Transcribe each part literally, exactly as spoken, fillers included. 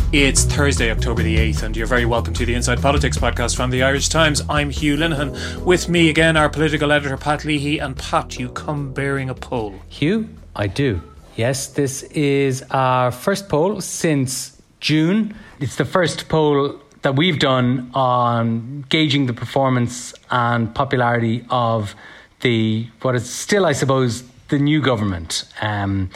It's Thursday, October the eighth, and you're very welcome to the Inside Politics podcast from the Irish Times. I'm Hugh Linehan. With me again, our political editor, Pat Leahy. And Pat, you come bearing a poll. Hugh, I do. Yes, this is our first poll since June. It's the first poll that we've done on gauging the performance and popularity of the, what is still, I suppose, the new government. Um,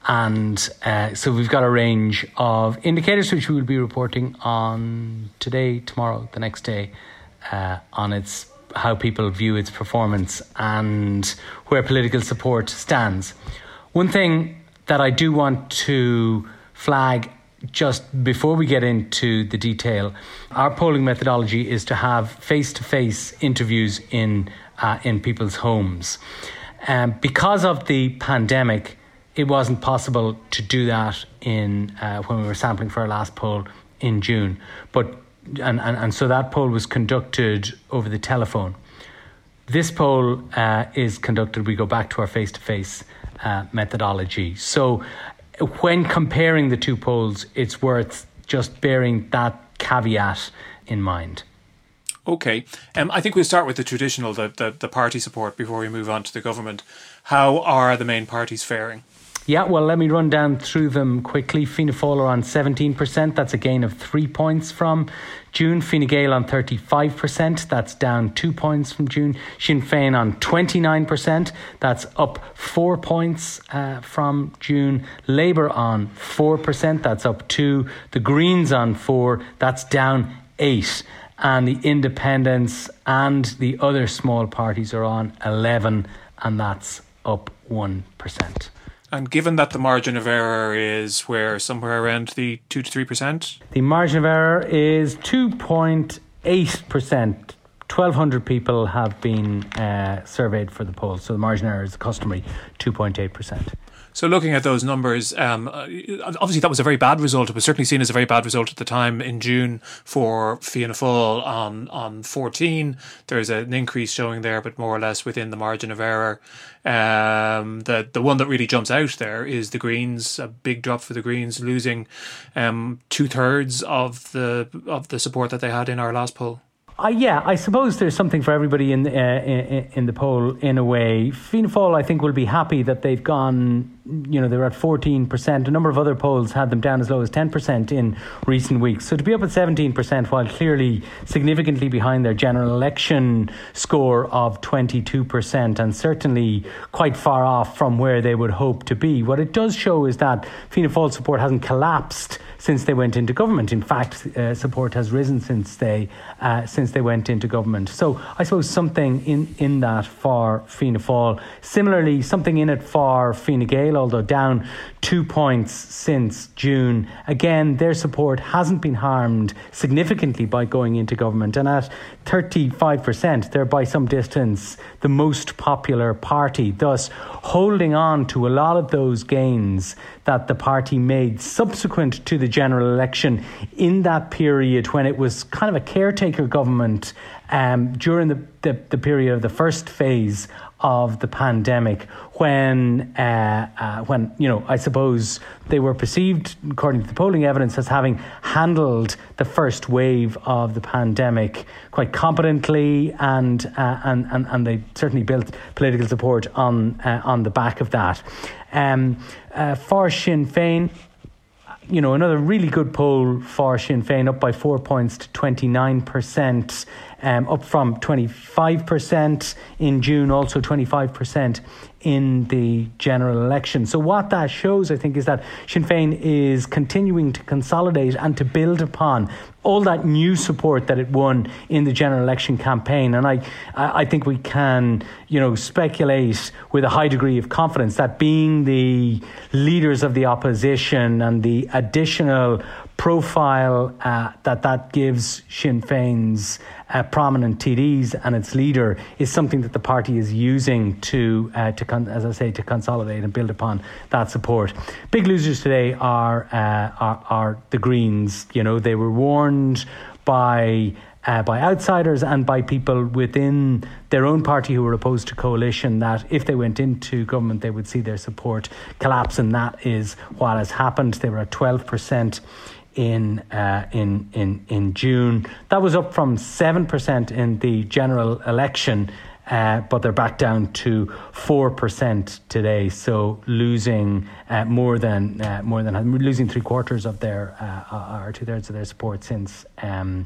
and uh, so we've got a range of indicators which we will be reporting on today, tomorrow, the next day, uh, on its how people view its performance and where political support stands. One thing that I do want to flag just before we get into the detail, our polling methodology is to have face-to-face interviews in uh, in people's homes. Um, because of the pandemic, it wasn't possible to do that in uh, when we were sampling for our last poll in June. But and, and, and so that poll was conducted over the telephone. This poll uh, is conducted, we go back to our face-to-face uh, methodology. So when comparing the two polls, it's worth just bearing that caveat in mind. Okay. Um, I think we'll start with the traditional, the, the, the party support before we move on to the government. How are the main parties faring? Yeah, well, let me run down through them quickly. Fianna Fáil are on seventeen percent. That's a gain of three points from June. Fine Gael on thirty-five percent. That's down two points from June. Sinn Féin on twenty-nine percent. That's up four points uh, from June. Labour on four percent. That's up two. The Greens on four. That's down eight. And the Independents and the other small parties are on eleven, and that's up one percent. And given that the margin of error is where somewhere around the two to three percent? The margin of error is two point eight percent. twelve hundred people have been uh, surveyed for the poll. So the margin of error is customary two point eight percent. So looking at those numbers, um, obviously that was a very bad result. It was certainly seen as a very bad result at the time in June for Fianna Fáil on, on fourteen. There's an increase showing there, but more or less within the margin of error. Um, the the one that really jumps out there is the Greens. A big drop for the Greens, losing um, two thirds of the of the support that they had in our last poll. Uh, yeah, I suppose there's something for everybody in, uh, in in the poll in a way. Fianna Fáil, I think, will be happy that they've gone, you know, they're at fourteen percent. A number of other polls had them down as low as ten percent in recent weeks. So to be up at seventeen percent while clearly significantly behind their general election score of twenty-two percent and certainly quite far off from where they would hope to be. What it does show is that Fianna Fáil support hasn't collapsed since they went into government. In fact, uh, support has risen since they uh, since they went into government. So I suppose something in, in that for Fianna Fáil. Similarly, something in it for Fine Gael, although down two points since June. Again, their support hasn't been harmed significantly by going into government. And at thirty-five percent, they're by some distance the most popular party, thus holding on to a lot of those gains that the party made subsequent to the general election in that period when it was kind of a caretaker government um, during the, the, the period of the first phase of the pandemic, when uh, uh, when you know I suppose they were perceived, according to the polling evidence, as having handled the first wave of the pandemic quite competently, and uh, and, and and they certainly built political support on uh, on the back of that. Um, uh, for Sinn Féin, you know, another really good poll for Sinn Féin, up by four points to twenty-nine percent, um, up from twenty-five percent in June, also twenty-five percent in the general election. So what that shows, I think, is that Sinn Féin is continuing to consolidate and to build upon all that new support that it won in the general election campaign. And I, I think we can, you know, speculate with a high degree of confidence that being the leaders of the opposition and the additional profile uh, that that gives Sinn Féin's uh, prominent T Ds and its leader is something that the party is using to, uh, to con- as I say, to consolidate and build upon that support. Big losers today are uh, are, are the Greens. You know, they were warned by uh, by outsiders and by people within their own party who were opposed to coalition, that if they went into government they would see their support collapse, and that is what has happened. They were at twelve percent in uh, in in in June. That was up from seven percent in the general election, uh, but they're back down to four percent today. So losing uh, more than uh, more than losing three quarters of their uh, or two thirds of their support since. Um,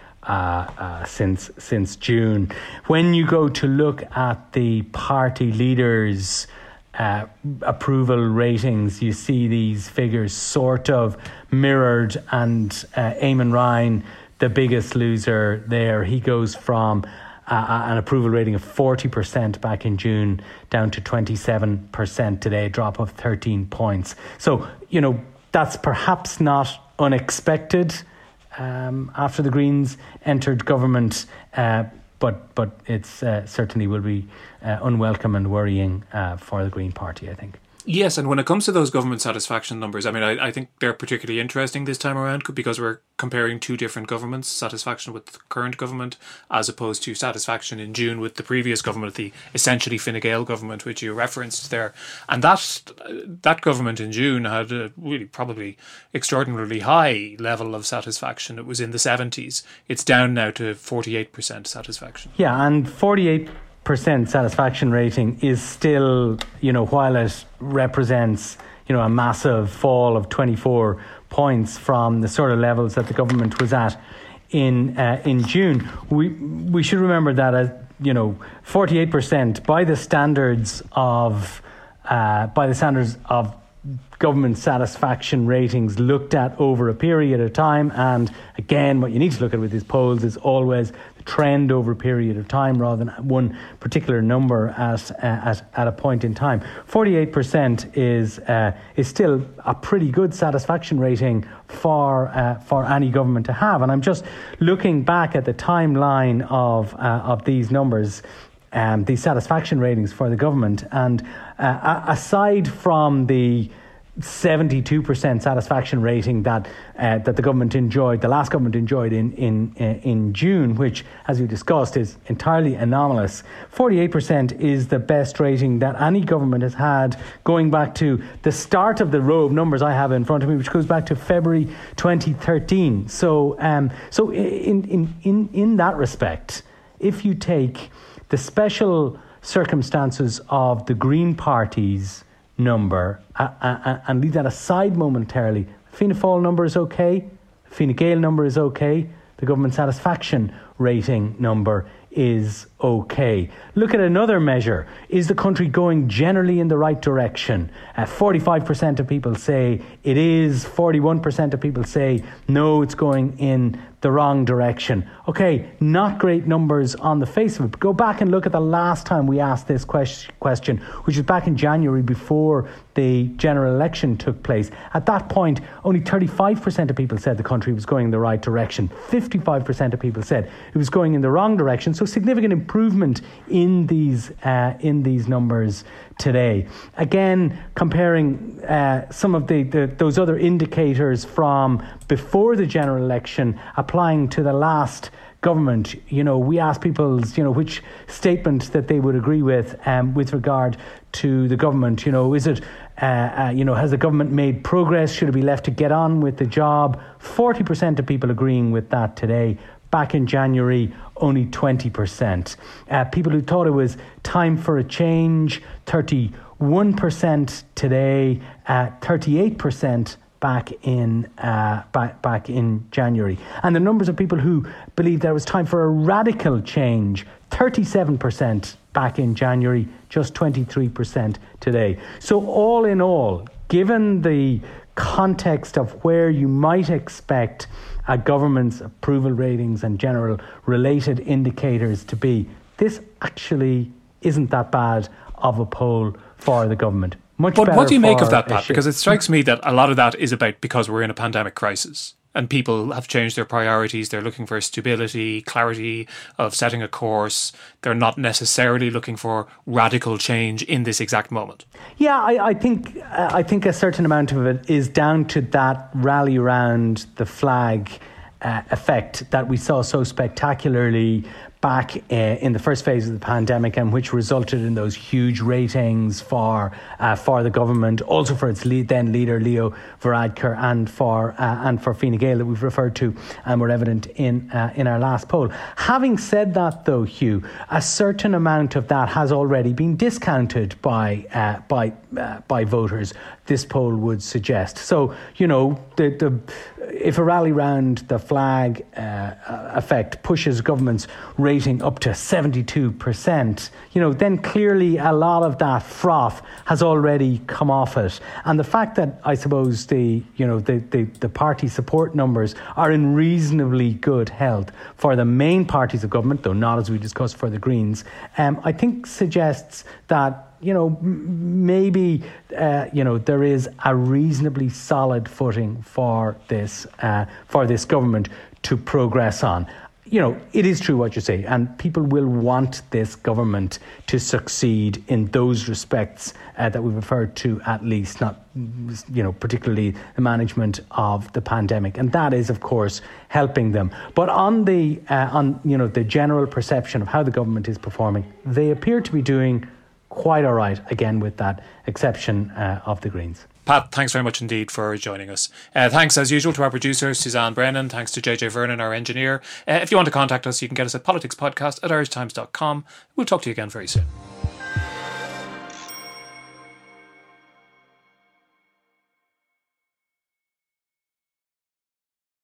Uh, uh, since since June. When you go to look at the party leaders' uh, approval ratings, you see these figures sort of mirrored, and uh, Eamon Ryan, the biggest loser there, he goes from uh, an approval rating of forty percent back in June down to twenty-seven percent today, a drop of thirteen points. So, you know, that's perhaps not unexpected Um, after the Greens entered government, uh, but but it's uh, certainly will be uh, unwelcome and worrying uh, for the Green Party, I think. Yes, and when it comes to those government satisfaction numbers, I mean, I, I think they're particularly interesting this time around because we're comparing two different governments, satisfaction with the current government as opposed to satisfaction in June with the previous government, the essentially Fine Gael government, which you referenced there. And that that government in June had a really probably extraordinarily high level of satisfaction. It was in the seventies. It's down now to forty-eight percent satisfaction. Yeah, and forty-eight percent satisfaction rating is still, you know, while it represents, you know, a massive fall of twenty-four points from the sort of levels that the government was at in uh, in June, we we should remember that, uh, you know, forty-eight percent by the standards of uh, by the standards of government satisfaction ratings looked at over a period of time. And again, what you need to look at with these polls is always the trend over a period of time rather than one particular number at uh, at, at a point in time. forty-eight percent is uh, is still a pretty good satisfaction rating for uh, for any government to have. And I'm just looking back at the timeline of uh, of these numbers, um, these satisfaction ratings for the government, and uh, aside from the seventy-two percent satisfaction rating that uh, that the government enjoyed, the last government enjoyed in in uh, in June, which, as we discussed, is entirely anomalous. forty-eight percent is the best rating that any government has had going back to the start of the row of numbers I have in front of me, which goes back to February twenty thirteen. So, um, so in in in in that respect, if you take the special circumstances of the Green Party's number uh, uh, and leave that aside momentarily, the Fianna Fáil number is okay, the Fine Gael number is okay, the government satisfaction rating number is okay. Look at another measure. Is the country going generally in the right direction? Uh, forty-five percent of people say it is, forty-one percent of people say no, it's going in the wrong direction. Okay, not great numbers on the face of it, but go back and look at the last time we asked this question, which was back in January before the general election took place. At that point, only thirty-five percent of people said the country was going in the right direction. fifty-five percent of people said it was going in the wrong direction. So significant improvement in these uh, in these numbers today. Again, comparing uh, some of the, the those other indicators from before the general election, applying to the last government. You know, we asked people, you know, which statement that they would agree with um, with regard to the government. You know, is it, uh, uh, you know, has the government made progress? Should it be left to get on with the job? forty percent of people agreeing with that today. Back in January, only twenty percent. Uh, people who thought it was time for a change, thirty-one percent today, uh, thirty-eight percent back in uh, back, back in January. And the numbers of people who believed there was time for a radical change, thirty-seven percent back in January, just twenty-three percent today. So all in all, given the context of where you might expect a government's approval ratings and general related indicators to be, this actually isn't that bad of a poll for the government. Much but what do you make of that, Pat? Sh- because it strikes me that a lot of that is about because we're in a pandemic crisis and people have changed their priorities. They're looking for stability, clarity of setting a course. They're not necessarily looking for radical change in this exact moment. Yeah, I, I think uh, I think a certain amount of it is down to that rally around the flag uh, effect that we saw so spectacularly back uh, in the first phase of the pandemic, and which resulted in those huge ratings for uh, for the government, also for its lead, then leader Leo Varadkar, and for uh, and for Fine Gael that we've referred to and were evident in uh, in our last poll. Having said that, though, Hugh, a certain amount of that has already been discounted by uh, by uh, by voters, this poll would suggest. So, you know, the the if a rally round the flag uh, effect pushes government's rating up to seventy-two percent, you know, then clearly a lot of that froth has already come off it. And the fact that, I suppose, the, you know, the, the, the party support numbers are in reasonably good health for the main parties of government, though not, as we discussed, for the Greens, um, I think suggests that, you know, maybe, uh, you know, there is a reasonably solid footing for this, uh, for this government to progress on. You know, it is true what you say, and people will want this government to succeed in those respects uh, that we've referred to, at least, not, you know, particularly the management of the pandemic. And that is, of course, helping them. But on the, uh, on, you know, the general perception of how the government is performing, they appear to be doing quite all right, again, with that exception uh, of the Greens. Pat, thanks very much indeed for joining us. Uh, thanks, as usual, to our producer, Suzanne Brennan. Thanks to J J Vernon, our engineer. Uh, if you want to contact us, you can get us at politicspodcast at irish times dot com. We'll talk to you again very soon.